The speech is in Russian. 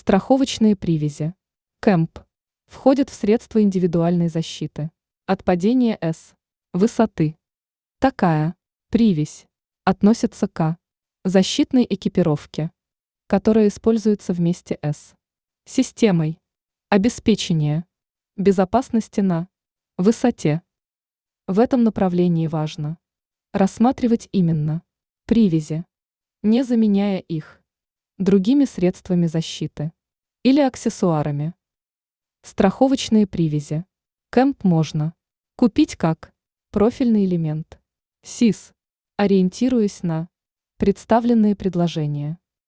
Страховочные привязи. КЭМП. Входят в средства индивидуальной защиты. От падения С. Высоты. Такая привязь относится к защитной экипировке, которая используется вместе с системой обеспечения безопасности на высоте. В этом направлении важно рассматривать именно привязи, не заменяя их другими средствами защиты или аксессуарами. Страховочные привязи. КЭМП можно купить как профильный элемент СИС, ориентируясь на представленные предложения.